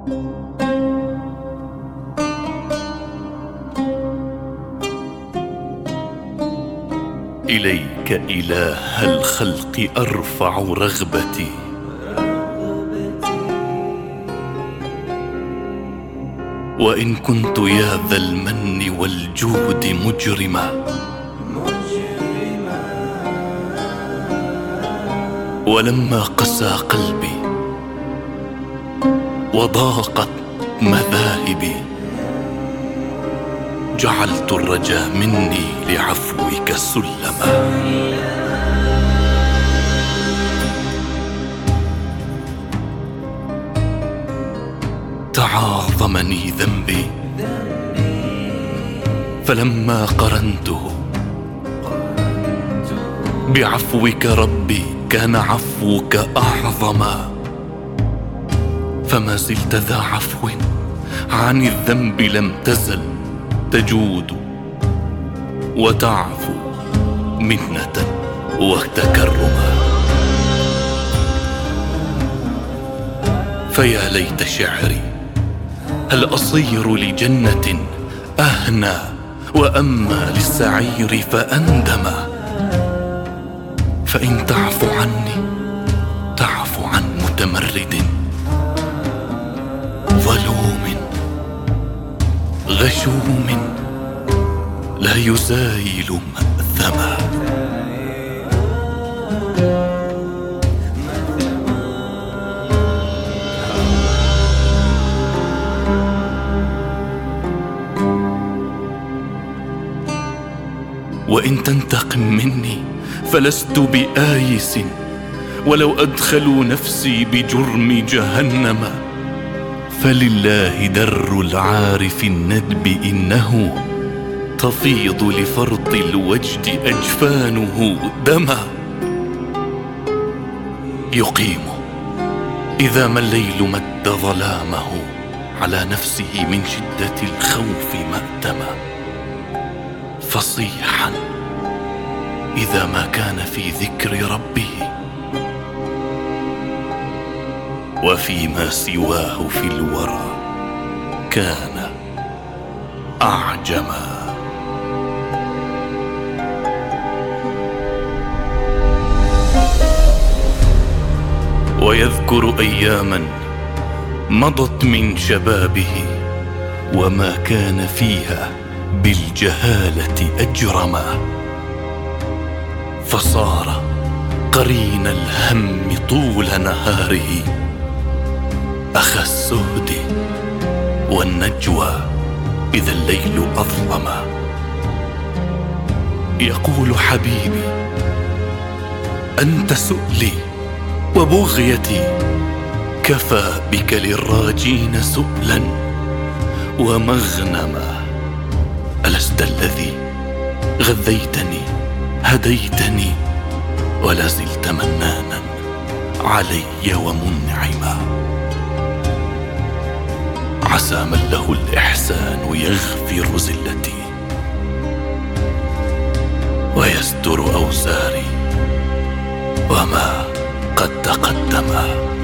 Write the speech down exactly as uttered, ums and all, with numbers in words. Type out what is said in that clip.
إليك إله الخلق أرفع رغبتي، وإن كنت يا ذا المن والجود مجرما، ولما قسى قلبي وضاقت مذاهبي، جعلت الرجا مني لعفوك سلما. تعاظمني ذنبي فلما قرنته بعفوك ربي كان عفوك أعظما، فما زلت ذا عفو عن الذنب لم تزل تجود وتعفو منة وتكرما. فيا ليت شعري هل أصير لجنة أهنى وأما للسعير فأندما، فإن تعفو عني تعفو عن متمرد ظلوم غشوم لا يزايل مأثما. وإن تنتقم مني فلست بآيس، ولو أدخلوا نفسي بجرم جهنم، فلله در العار في الندب إنه تفيض لفرط الوجد أجفانه دما. يقيم إذا ما الليل مد ظلامه على نفسه من شدة الخوف مأتما، فصيحا إذا ما كان في ذكر ربه وفيما سواه في الورى كان أعجما. ويذكر أياما مضت من شبابه وما كان فيها بالجهالة أجرما، فصار قرين الهم طول نهاره أخا السهد والنجوى إذا الليل أظلما. يقول حبيبي أنت سؤلي وبغيتي، كفى بك للراجين سؤلا ومغنما. ألست الذي غذيتني هديتني ولا زلت منانا علي ومنعما؟ عسى من له الإحسان يغفر زلتي ويستر أوزاري وما قد تقدما.